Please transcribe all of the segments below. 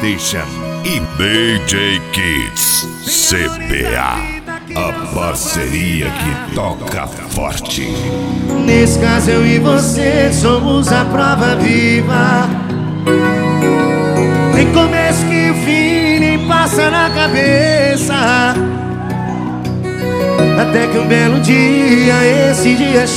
Edition e DJ Kids CBA, a parceria que toca forte. Nesse caso eu e você somos a prova viva. Nem começo que o fim nem passa na cabeça, até que um belo dia, esse dia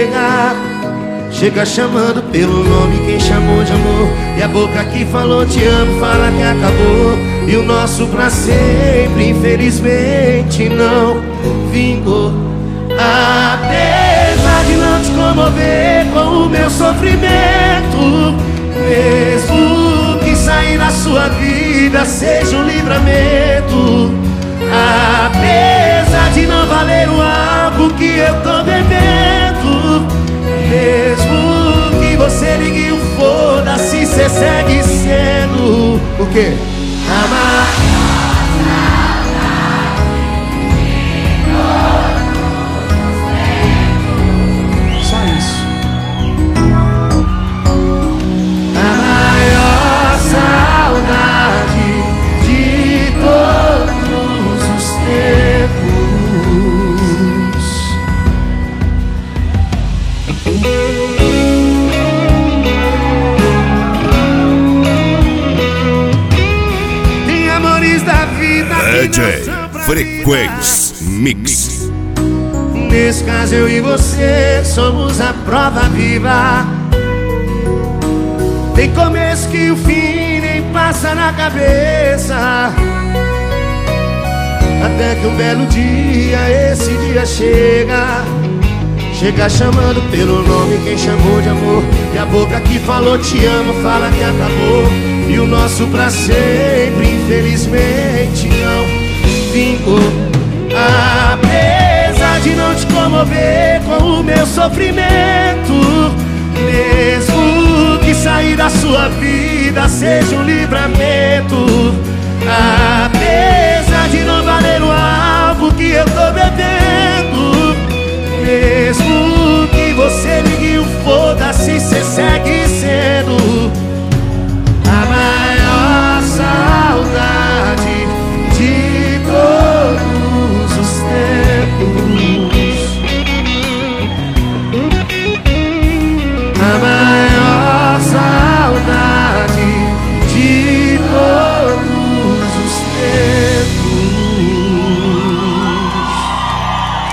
chega chamando pelo nome quem chamou de amor. E a boca que falou te amo fala que acabou. E o nosso pra sempre infelizmente não vingou. Apesar de não te comover com o meu sofrimento, mesmo que sair da sua vida seja um livramento, apesar de não valer o álcool que eu tô bebendo, mesmo que você ligue o foda-se, cê segue sendo o quê? Amar. Só isso. A maior saudade de todos os DJ Frequência Mix. Nesse caso eu e você somos a prova viva. Tem começo que o fim nem passa na cabeça, até que um belo dia, esse dia chega chamando pelo nome quem chamou de amor. E a boca que falou te amo fala que acabou. E o nosso pra sempre infelizmente não vingou. Apesar de não te comover com o meu sofrimento, mesmo que sair da sua vida seja um livramento, apesar de não valer o álcool que eu tô bebendo,